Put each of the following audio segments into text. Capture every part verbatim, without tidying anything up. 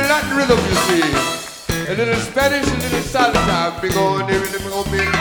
Latin rhythm, you see. A little Spanish, a little salsa. Big on the rhythm, on me.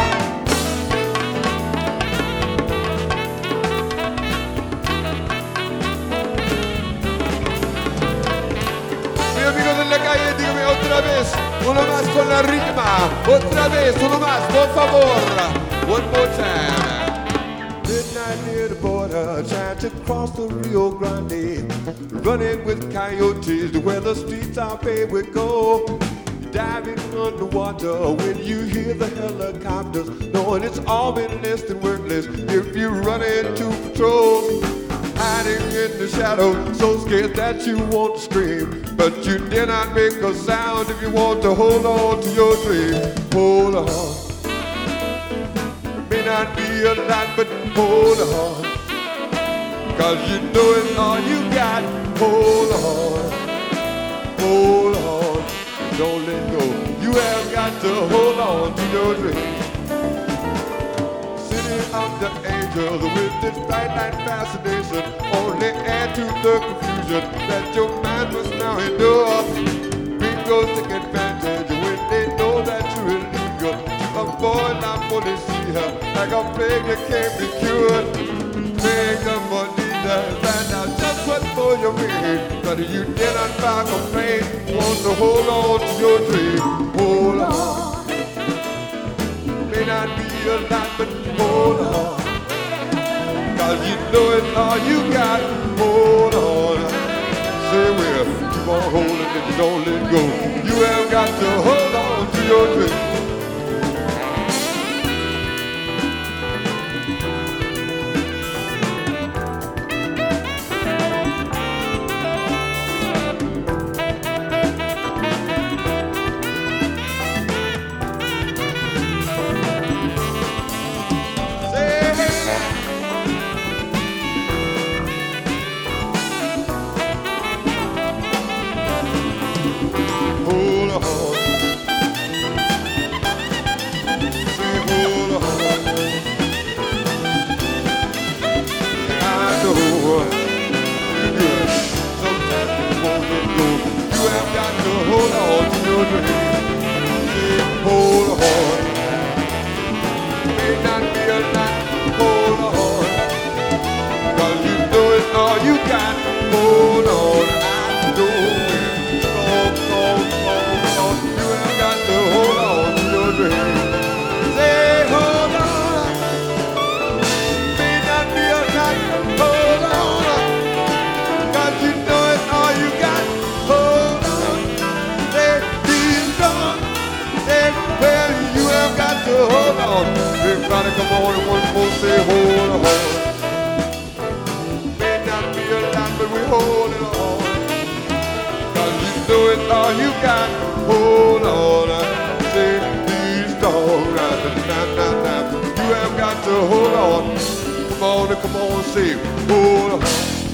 Mi amigo de la calle, dígame otra vez. Uno más con la ritma. Otra vez, uno más, por favor. One more time. Midnight near the border, trying to cross the Rio Grande, running with coyotes to where the streets are paved with gold. Diving underwater when you hear the helicopters, knowing it's all been less than worthless if you run into patrol. Hiding in the shadow, so scared that you want to scream, but you dare not make a sound if you want to hold on to your dream. Hold on. May not be a lot, but hold on, cause you know it's all you got. Hold on, hold on, don't let go. You have got to hold on to your dream. City of the angels with this bright light fascination only add to the confusion that your mind must now endure. Bingo's take advantage when they know that you're illegal. To avoid not wanting to see her like a plague that can't be cured. Make a money does find out just what for your mean. But you dare not file a complaint. Want to hold on to your dream. Hold on. May not be a lot, but hold on, cause you know it's all you got. Hold on. Say well, keep on holding it, don't let go. You have got to hold on to your dream. Everybody come on and one more say hold on. May not be a lot, but we hold it on, cause you know it's all you got. Hold on. Say please don't run. You have got to hold on. Come on and come on, say hold on.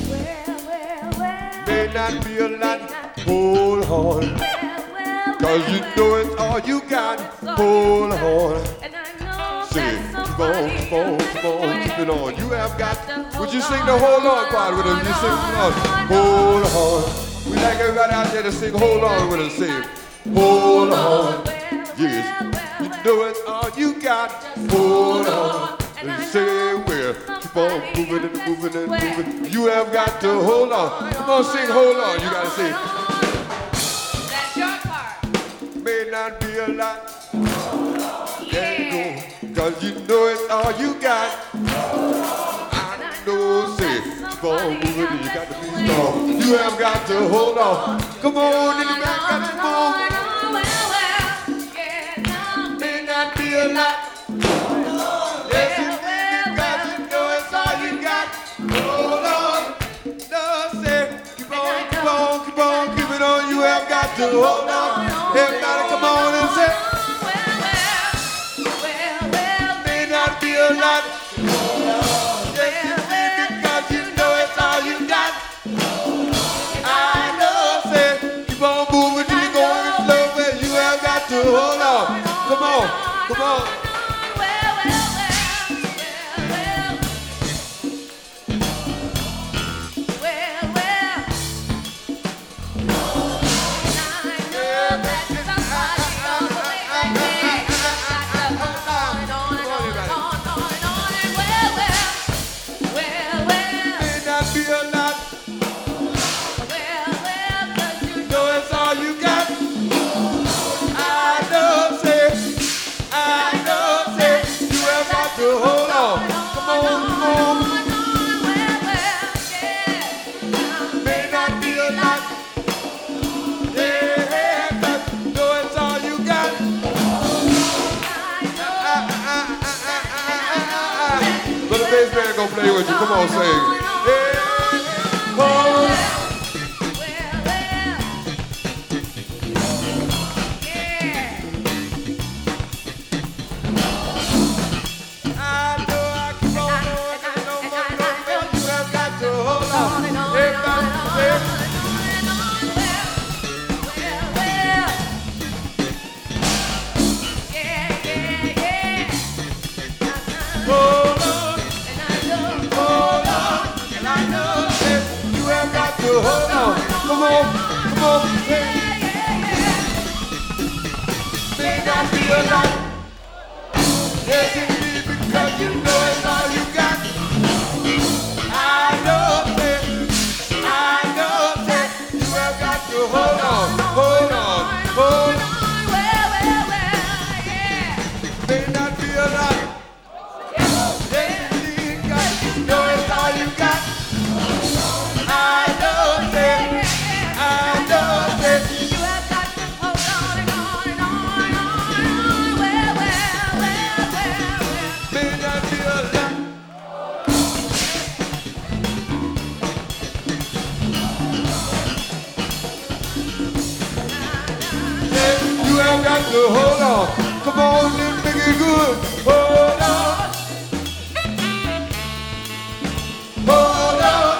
May not be a lot, hold on, cause you know it's all you got. Hold on. Keep on, keep on, keep on, keep it on. You have got, would you sing the hold on part with us? You sing on, hold on. We like everybody out there to sing hold on with us. Say, hold on. Yes, you know it's all you got. Hold on. And say, well, keep on moving and moving and moving. You have got to hold on. Come on, sing hold on. You gotta sing. That's your part. May not be a lot. There you go. Cause you know it's all you got. I know, say, keep on moving, you got to be strong. You have got to hold on. Come on, in the back, got to move. May not be a lot. Yes, indeed, cause you know it's all you got. Hold on. No, say, keep on, keep on, keep on, keep it on. You have got to hold on. Everybody come on and say, a lot. Yes, indeed, because you know it's all you got. I know, say, keep on moving till you're going slow, but you have got to hold on. Come on, come on. Jason, come on, sing. Yeah. Oh. Hold on, come on, come on, hey. May not be a lot, yes indeed, because you know it's all you got. I know that, I know that you have got to hold on, hold on, hold on. May not be a lot, yes indeed, because you know it's all you got. I know that, I know that you have got to hold on and on and on and on. Well, well, well, well, well. May not be a lot. Yeah, you have got to hold on. Come on and make it good. Hold on. Hold on.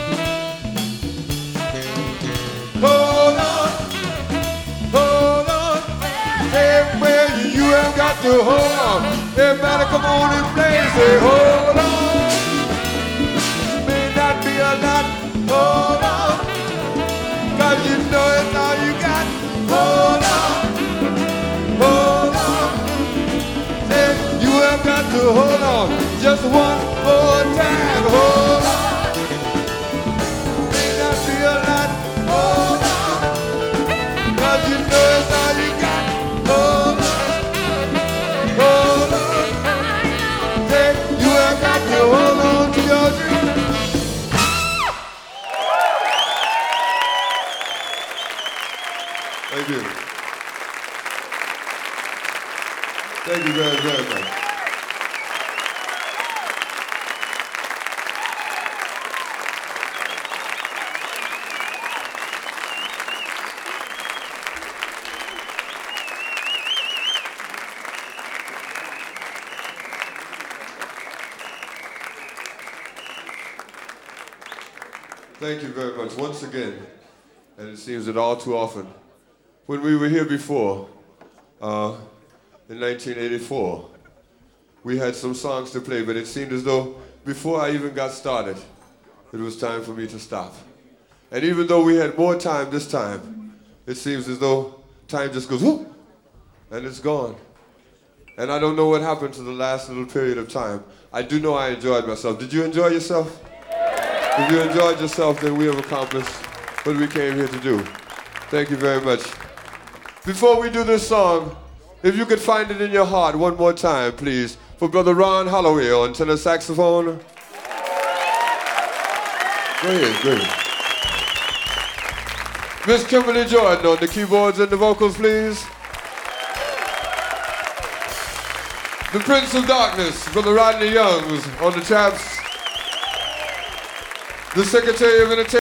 Hold on, hold on. Everywhere you have got to hold on. Everybody come on and play. Say hold on. May not be a lot. Hold on. Cause you know it's all you got. Hold on. Hold on. Say you have got to hold on. Just one more time. Hold on. May not be a lot. Hold on, cause you know it's all you got. Hold on, hold on. Say you have got to hold on to your dream. Thank you. Thank you very, very much. Thank you very much once again, and it seems that all too often, when we were here before, uh, in nineteen eighty-four, we had some songs to play, but it seemed as though before I even got started, it was time for me to stop. And even though we had more time this time, it seems as though time just goes whoop, and it's gone. And I don't know what happened to the last little period of time. I do know I enjoyed myself. Did you enjoy yourself? If you enjoyed yourself, then we have accomplished what we came here to do. Thank you very much. Before we do this song, if you could find it in your heart one more time, please, for Brother Ron Holloway on tenor saxophone. Go ahead, go ahead. Miss Kimberly Jordan on the keyboards and the vocals, please. The Prince of Darkness, Brother Rodney Youngs on the taps. The Secretary of Entertainment.